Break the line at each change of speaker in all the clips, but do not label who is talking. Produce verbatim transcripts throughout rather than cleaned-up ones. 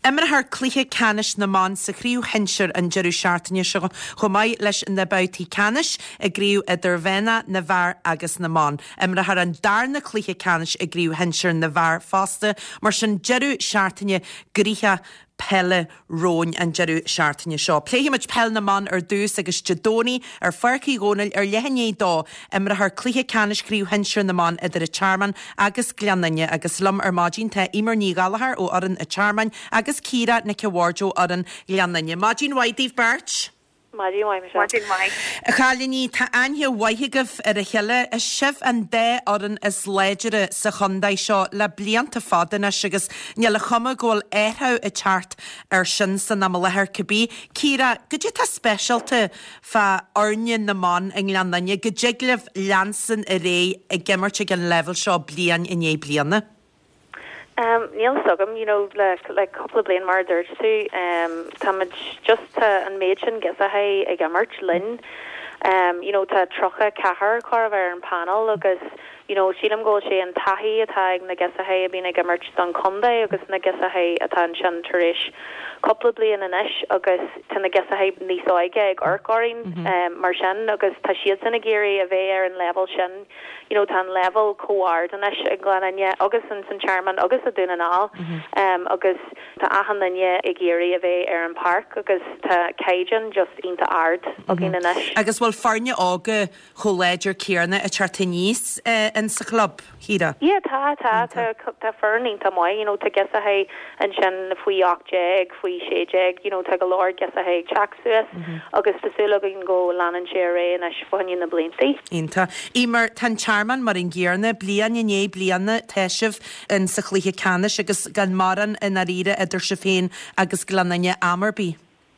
Emmer haar clíthe canis na man sa chríú hinseir an jeú seaartaine se chomáid leis na bautí canis a gríú a dervena na bhar agus na man. Emmer haar an darna clíthe canis a gríú hinseir na bhar fásta mar sin jeú seaartaine gríthe pelle róin an jeú seaartaine seo. Pléimiid pell na man ar dús agus jadóní ar farcaí gónail ar lehanné dá imra haar clíthe canis críú hinseir na man idir a charman agus gleannaine agus lum ar mádín te imar ní galahar ó aran a charman agus Círa na cewarjo aran gleannaine. Mádín Waidíh Birch?
Mádín Waidíh Mádín Waidíh.
A chalíní tá ainthe waithigah ar a cheile is sibh an dé aran is léidere sa chundaid seo le blianta fádanna agus ne le chuma ggóil éthú a teart ar sin san am lethir cabbí. Círa, go dtí tá spéisialta fa orne na man in Gleannaine go dtí leansan a ré a gimmarte an level seo blian in é blianna?
Um, Neil Sugum, you know, like like couple of blaine murder too. Um, Tamid just uh, an maidsin gets a hay a gammert lin. Um, you know, ta trocha cahar carver and panel agus. You know, Sheelam go she and tahi a tag na gets a hay being a gammert on Conde agus na gets a hay attention turish. Couple of blaine an ish agus ta na gets a hay ni soige or gorin um marshan agus ta shields in a geary a veir and level shin. You know, tan level coard and ish in Glenanya agus and Saint Charman agus a dun and all um agus ta ahananya a geary a ve Aaron Park agus ta Cajun just into art again and ish
agus well farnya aga choledger Kierna a chartinis uh, in sa club Hira
yeah ta ta ta ta ferning ta moi you know to get a hay and shin fui okjeg fui shejeg you know ta galore get a hay chaksus agus to sula can go lan and share and ish funny in the blinty
inta imer tan Charman mar in Gearna blian in é blianna teisih in sa chlíthe canis agus gan maran in aríre idir se féin agus Gleannaine Amerby.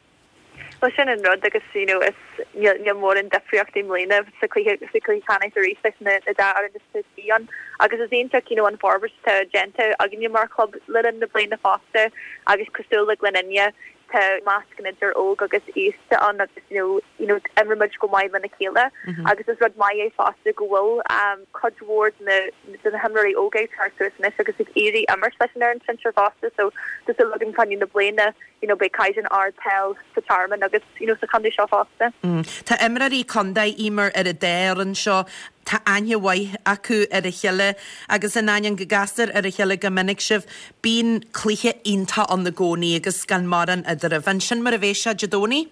Well, sin an rud agus you know is you mór in defriocht mlína sa chlíthe canis a ríis na da ar in bíon agus is éonach you know an forbers ta gente agin mar club lin na bliana fásta agus cosúla Gleannaine ta mascanidir óg agus éiste an agus you know you know imrimid go mai lena chéile agus is rud mai é fásta go bhfuil um codward na na himraí ógéid tarsuas agus ag éirí immer leis ar an sinir fásta so dus a lugin fan na bliana you know be caiidan ár tel sa Charman agus you know sa chundé seo fásta.
Tá imraí chundaid imer ar a déir an seo Tá aine waith acu ar a cheile agus in aine go gasar ar a cheile go minic sibh bín clíthe ionta an na gcónaí agus gan maran idir a bhain sin mar a bhéise jadóní?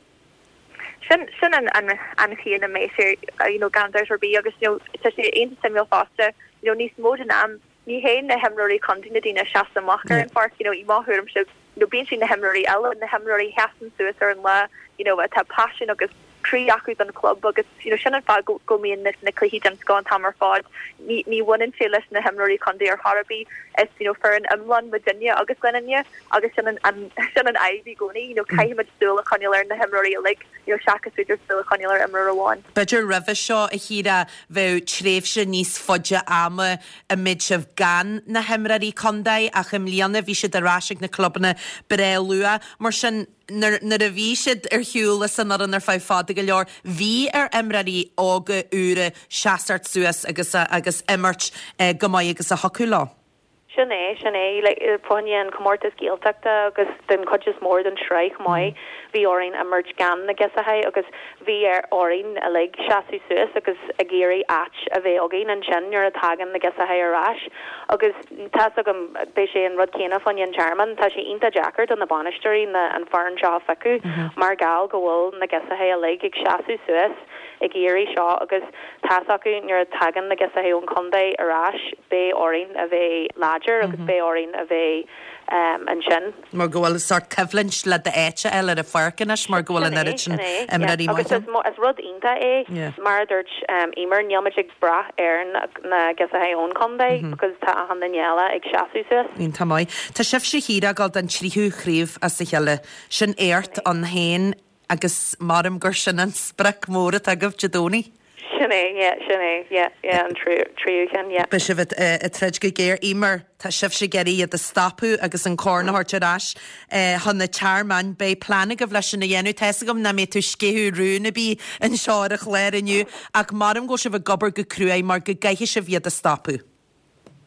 Sin sin an an an chéan na méisir you know gandairs or bí agus you know tá sé aonta Samuel fásta you know níos mód an am ní héin na himraí contína dína seaasa machar an farc you know i máthúm sib you know bíon sin na himraí eile na himraí heasan suas ar an le you know a tá passion agus trí acus an club agus you know sin fa go go mi na na clihí an sá tamar fád ní ní one in félis na himraí condé ar Harby is you know fer an umlan Virginia agus Gleannaine agus sin an an sin an ivy goni you know caiimiid stola connular na himraí like you know shakas with stola connular imra one.
Beidir rih seo a híra bheith tréfse níos fodja ama a mid sibh gan na himraí condaid a chum líanana bhí si arásig na clubna bre lua mar sin na a bhí siad ar hiúla san ar an ar fáid fád go leor bhí ar imraí ága úra seaart suas agus agus immert go maiid agus a hocu lá.
Sinné sinné le poin commórtas gíalteachta agus den cogus mór den sreich mai bhí orin a merch gan na gas a ha agus bhí ar orin a le seaú suas agus a géirí at a bheith agin an sin ar a tagan na gas a ha arás agus tá agam bé sé an rud céna fan an Charman tá sé inta Jackart an na banisteí na an faran seo facu mar gal go bhfuil na gas a ha a le ag seaú suas ag géirí seo agus tá acu ar a tagan na gas a ha an Conde arás bé orin a bheith láger agus bé orin a bheith um, an sin.
Mar gohfuil sort cyflins le de éite eile a farcanis mar gohfuil an erit sin imraí
agus as rud inta é mar dúirt um, imer neamaigh bra ar na gas a ha ón Conde agus tá a han danéala ag seaú suas.
Ín tá mai. Tá sibh sé híra gáil den tríthú chríomh as sa cheile sin éirt an héin agus marm gur sin an sprec móra a goh jadóní.
Sinné, yeah, sinné, yeah, yeah, an tríú can, yeah.
Be sibh a treid go géir imer tá sibh sé geirí a stapú agus an córna hartarás chun na Charman be plana go bhleis sin na dhéanú teasa gom na mé tú scéú rúna bí an seáireach léir aniu ach marm go sibh a gobar go cruúé mar go gaiiche sibh iad a stapú.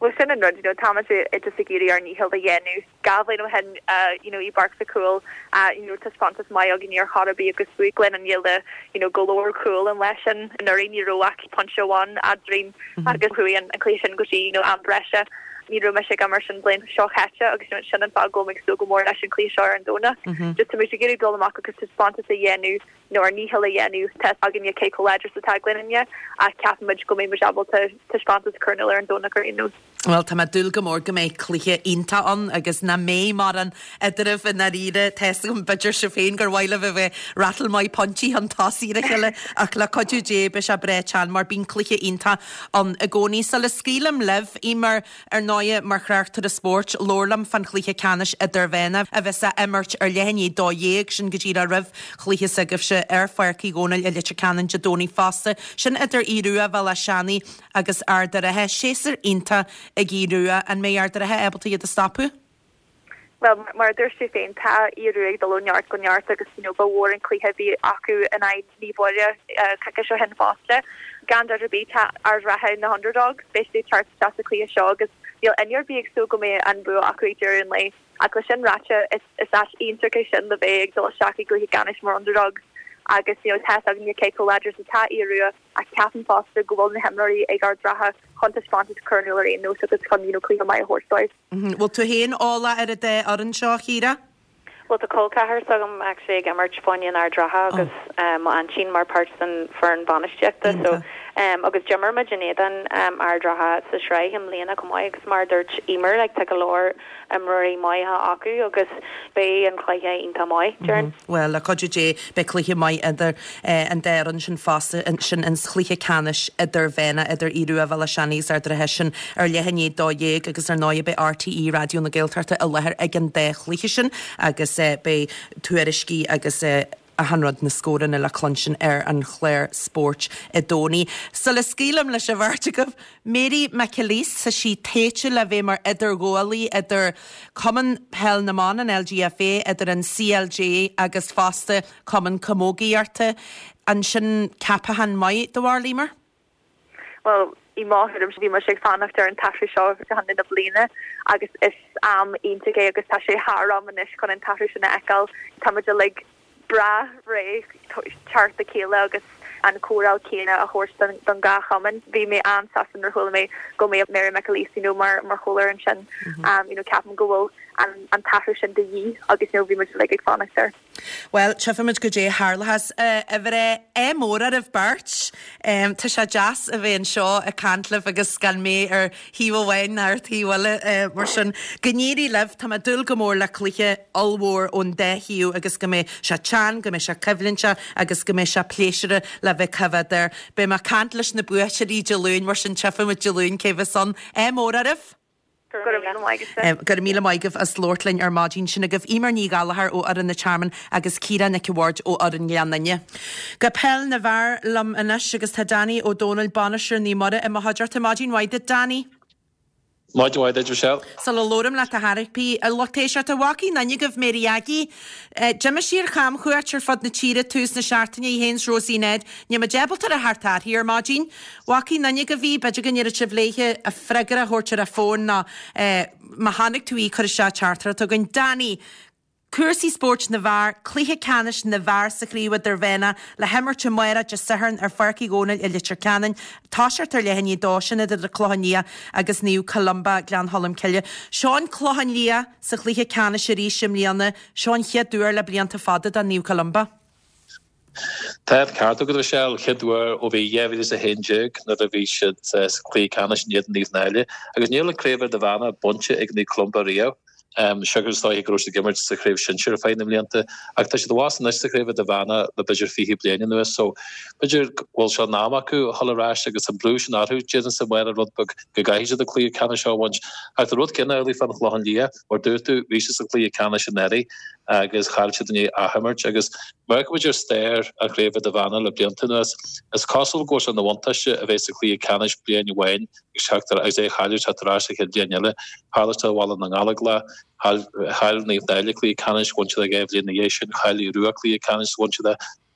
Well, sin and you know, Thomas, it's a security or Nihil the Yenu, Gavlin of Hen, uh, you know, he barks the cool, uh, you know, to sponsors my og in your hot be a good week, Glen and yield the, you know, galore cool and lesson, and a rainy roak, puncho one, ad dream, a good hui and clean gushy, you know, ambresha. Nero Michigan immersion blame shock hatcha, against Shannon Fago makes so go more Nash and Cleashire and Dona. Just to make sure you go to Maka because to sponsor the Yenu, no, or Nihil Yenu, test again your Keiko Ledgers to tagline in ya, at Captain Midge go maybe able to to sponsor the Colonel and Dona Corino.
Well, tá dul go mór go méid clíthe ínta an agus na mé mar an idirh in na ríide test go budger se féin gur bhile bheith rattle mai ponchi an tasí a chiile ach le codú dé be se brechan mar bín clíthe ínta an a gcóní sa le scrílam lev imar ar náie mar chreachtar a sport lorlam fan clíthe canis idir bhéna a bheith sa immert ar lehanní dóhéag sin go dtír a rih clíthe sagah se ar farcí gcónail i litre canan jadóní fásta sin idir íruúa bhil a seanaí agus ardar a he séasar ínta a gírua an mé ardar a he able to iad a stopú?
Well, mar dúir sé féin tá íruúig do lóneart go neart agus you know, ba war an clíthe bhí acu in aid níbóide caice seo hen fásta. Gandar a bí tá ar rathe na underdog, basically chart stas a clíthe seo agus you'll in your big so go me and bu acu during lay a question ratcha is is that intercation the big so shaki go ganish more underdogs agus you know test agin your Keiko Ledgers a ta area a Captain Foster go on the hemorrhage agar draha contest sponsored colonel or no so it's come you know clear my horse stories.
Well to hain all at a day aran shaw hira?
Well the Colcahar sagum actually a merch funion our draha agus um and Sheen Mar Parson Fern Bonishjecta so um agus Jimmer Majinedan um our draha sa shrai him Lena Kamai agus mar dirch emer like take a lore um Rory Maiha Aku agus Bay and Claya Inta Mai Jern.
Well a codju J be Claya Mai other and there on shin fasta and shin and Claya Canish other Vena other Iru Avalashani Sardra Hession or Lehanye Doyeg agus ar noia be R T E radio na Gaeltarta a leher again de Chlichishin agus be tueriski agus a hanrod na scoran la clunshin air and Claire Sport Edoni. So le skílam le se vertigov Mary McAleese sa she teche le ve mar idir goali idir common hel na man an L G F A idir an C L J agus faste common camogi arte an sin capahan mai do war limer?
Well, I má hym sé mar sé fanachtar an taisi seo se han na blina agus is am intige agus tá sé haram an is kon an taisi sin ekel tamid like bra ré chart the kele agus an choral céna a horse don don ga chaman vi me an sasan hol me go me Mary McAleese you know mar mar choler and shin um you know Captain go and and tahu shin de yi agus no vi much like ag fanach there.
Well, Chefamid go J Harla has uh, every e mora of Birch um Tisha Jas a vein shaw a cantlif agus gan me or he will win or he will uh version Ganiri live tam a dul gomor la cliche all war on de hiu agus game sha chan game sha kevlincha agus game sha pleasure la ve cover there be ma cantlish na buacheri jaloon version Chefamid jaloon kevason e mora of Gur míle maigah as Lordlin ar Mágin sin agah imar ní galahar ó ar an na charman agus Kira na Ward ó ar an Leannaine. Go pel na bhar lam inis agus tá Danny ó Donald Banisher ní mara i mahajar tá Mágin waide Danny.
Máid waide Rochelle.
Sa le lóram le a Harripi a lotéisiart a waki na ní gah Meriagi Jimma sír cham chuirtir fod na tíre tús na seaartaine i héns Rosie Ned ní ma jebaltar a hartar hir Mágin waki na ní gah bhí beidir gan ar a sibléige a fregar a hortir a fón na mahannig tú í chuir se chartar a gan Danny Cursi Sports na bhar, clíthe canis na bhar sa chríomh der bhéna le hemar te maira just saharn ar farci gónail i litir canan táisiart ar lehanní dásin idir le clohanlia agus níú Columba Glan Hollam Cillia. Seán clohanlia sa clíthe canis a rísim líana, Seán chiad dúr le blianta fada a níú Columba.
Tad carto go Rochelle chidwer o bhí jefid is a hinjig na a bhí siad clí canis níad níos naile agus níl cléver de bhana bonche ag ní Clumba Rio. Um, sugar stoi he gross the gimmert to crave shinshire fine liante actash the was nice to crave the vana the bidger fihi blain in the so bidger well shall namaku holarash agus some blue shana who jidden somewhere a rudbug gagaija the clear canish or once at the road kinna early fan clohandia or do to reaches the clear canish and neri agus chalchidni a hammerch agus merk with your stare a crave the vana le bliantinus as castle goes on the one tash a basically canish blain wine shakter as a halage hatrash daniela halata wall and alagla hal hal ní daileclí canis once the gave lineation highly ruaclí canis once the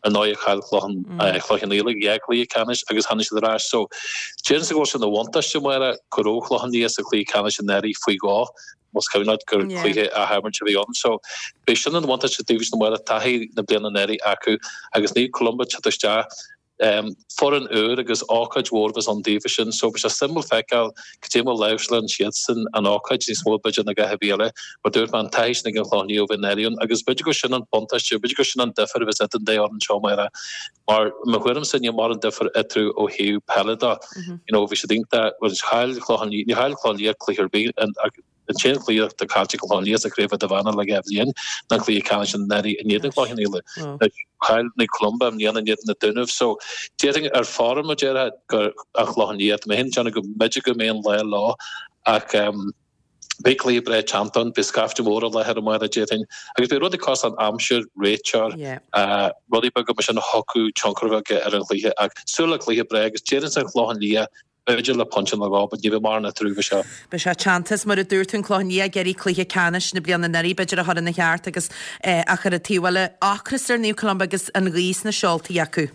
a neue Kalklochen chlochen ile gekli canis agus hanis the rash so James go in the wantas mara koroclochen die is a kli canis neri fui go mos ka not go kli a hammer to be on so be shouldn't want to do mara tahi na blina neri aku agus ni Columba chatsta um for an ur agus ácaid wardas on division so be a symbol fecal Katima Lausland Shitson an ácaid is small budget na gahabile but dur man tais na gloni over nerion agus budget go sin an pontas budget go sin an differ visit an day on chomera maar me hwyrm sin je mar an differ etru o hiu pelada you know we should think that was heil gloni ni heil gloni clear be and and chain clear the carticle on years a crave at the vanna like Evelyn na clear canation neri and yet gloni ile Heil na Columba am nian net na dunuf so getting our forum jera go achloniet me hin jana go magic me le law ac um Bakley bre chanton biscafte mor la her mar jetin agus be rodi cost an amshire rachar uh rodi bag go mission hoku chonkrva ge er lie ac sula lie bregus jerin sa chlohan lia Virgil a punch in the gob, but you mar na through visha.
Bisha chances mar a dúirtún clonia geri cliche canis na blian na neri bidger a hod in the heart agus achar a tiwale achrister New Columba agus an rís na sholti acu.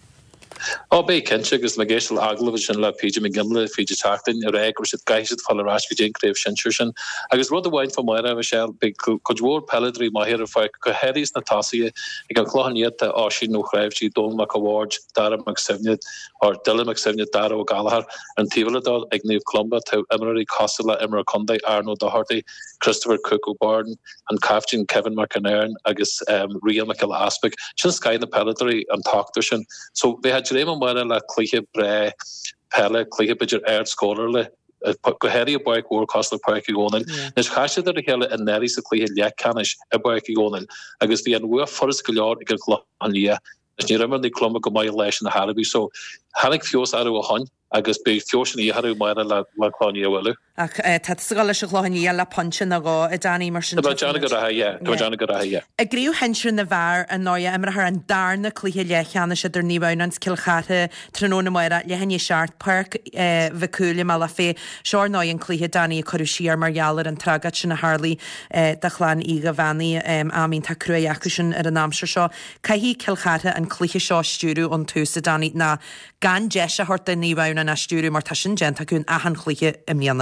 Oh, be kench agus na geisel aglavision la P J McGinley P J Tartan your egg which it guys it follow rash Jane Crave Shinshushin agus rud the wine from Moira Michelle big Kojwar Pelledry my here for Coheris Natasia you can clohan yet the Oshi no Crave she Don McAward Dara McSevnit or Dylan McSevnit Dara O'Gallagher and Tiviladol Ignive Columba to Emery Costello Emer Conde Arno Doherty Christopher Cook O'Barden and Captain Kevin McInerney agus um Real McKill Aspic just sky the Pelledry and Talkdushin so they had Jeremy Mara la cliche bre pelle cliche bidger air scholarly go heri a boy war cost the park gonen is hashe der hele en neri se cliche le canish a boy gonen agus the an wo forest glar ik glo an lia is ni remember the Columba go my leis na Halaby so hanig fios aro a hon agus be fiosni haru Mara la la clonia welu
Ac tad sygal eisiau chlochani a la poncha na go y dani mar sy'n...
Dyma Jana gyda ha, ie. Dyma Jana gyda ha, ie.
Y griw hensir na far yn noia ymra har an dar na cliche lechan eisiau dyr ni fewn ans cilchate trynôn y moira lehan i siart parc fy cwli ma la fe sior noi yn cliche dani y corwsi ar marialar yn tragat sy'n a harli dachlan i gafani am un ta crwy acwysyn ar yn amser sio. Cai hi cilchate yn cliche sio stiwrw o'n tŵs y dani na gan jesha horta ni fewn yn a stiwrw mar tasyn gent ac yn ahan cliche ymniana.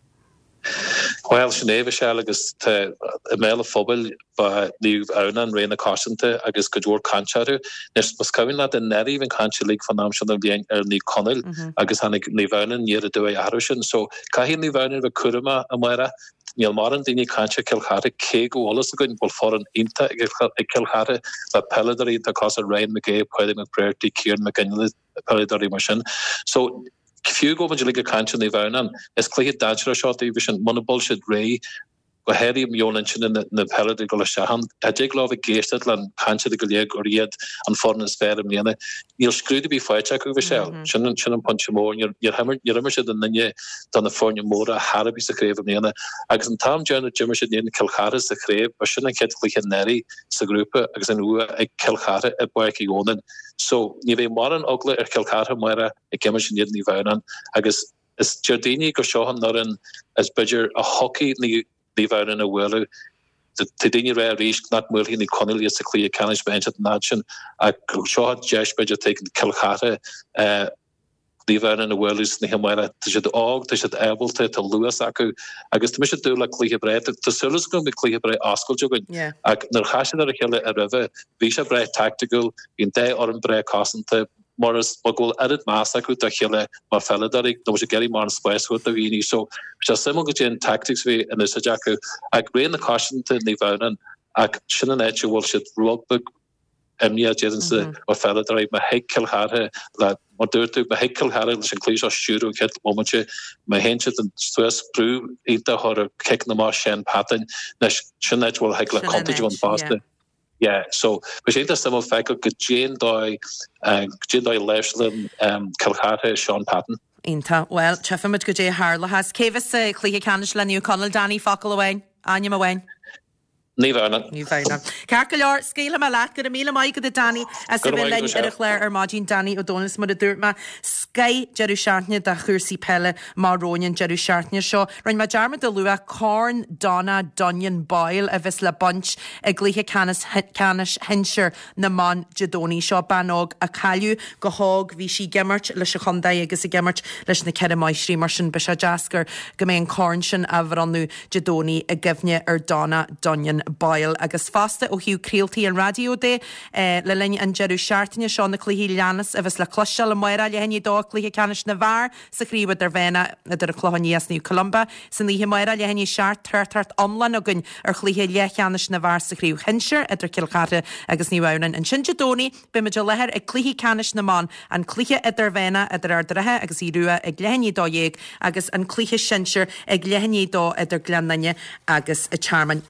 Well, Sinead Shell agus te email phobal ba new Arnan Reina Carstente agus Kajor Kancharu. Nes was coming at the net even Kancha League for Namshon of the early Connell agus Hanik Nivanan near the Dewey Arushan. So Kahi Nivanan the Kuruma Amara Neil Maran Dini Kancha Kilhara Kego Wallace going for an Inta Kilhara the Pelledary the Casa Ryan McGay Quadim McPrayer T Kieran McGinley Pelledary machine. So Few go van liga kancha ni vaunan es clear dajra shot division mon bullshit ray go heri miolenchen in the pellet go shahan a dig love geested lan kancha de gleg or yet and foreign spare mene you'll screw to be fight check over shell shouldn't shouldn't punch more your your hammer your hammer should then you done the foreign more harabi se crave mene agus an tam journal jimmer should in kilchara se crave but shouldn't get like neri se group agus an u a kilchara a boy ki onen so you be modern ugly er kilchara mara a gimmer should ni vaunan agus is Jardini go shohan norin as budger a hockey ni Lever in a whirl. The Tidini rare reached not more in the Cornelius clear canish bench at Nation. I shot Josh Bridger taking Kilhata, uh, Lever in a whirl is Nihimera to should all to should able to to Lewis Aku. I guess the mission do like clear bread. The Sullus going to be clear bread Oscar Juggin. Yeah. I Nerhashin or a hill a river, Visha bread tactical, in day or in bread costing to Morris Buggle edit massacre to Hille mar Felladaric, there was a Gary Marn Spice with the Vini. So just similar to tactics way and there's a jacket. I agree in the caution to Nivanan. I shouldn't let you will shit rugbook Emnia Jensen or Felladaric, my head kill had that or do to my head kill had it and clear shooter kit moment my hench and Swiss brew eat the horror kick the mar shen pattern. Shouldn't will heck like cottage one faster. Yeah, so we see the similar fact of Jane Doy, uh, Jane Doy Leslin, um, Kilhata, Sean Patton.
Inta, well, Chefamid Gujay Harla has Kavis, Clehe Canish, Lenny O'Connell, Danny Fockle away, Anya Mawain.
Ní bhena.
Ní bhena. Cear go leor scéile me leat gur a míle maiid go de Danny as sa bhfuil lein ar a chléir ar mádín Danny ó Dónas mar a dúirma Sky Jeú seaartne de chuirsaí pelle máróin Jeú seaartne seo roiin ma dearmad a lua Corn Donna Dunyan Boyle a bheits le bunch a glíthe canis canis hinseir na man Jadóní seo banog a caiú go hág bhí si gimmert leis a chundaí agus a gimmert leis na cead maisrí mar sin be se deascar go mé an corn sin a bhranú Jadóní a gifne ar Donna Dunyan Boyle agus fasta ó hiú creaaltaí an radio dé eh, le linn an Jeú seaartne seo na cluhí leanas a bheits le cloisteil le maira le henní dó cluhí canis na bhar sa chríomh ar bhéna idir a chlohanías níú Columba san líthe maira le henní seart tartart omlan agunn ar chluthe lechanis na bhar sa chríomh hinseir idir Kilcata agus níhhanan an sin Jadóní be me lethir ag cluhí canis na man an cluiche idir bhéna idir ardrathe agus í ruúa ag lehenní dó dhéag agus an cluiche sinseir ag lehenní dó idir Glennaine agus a Charman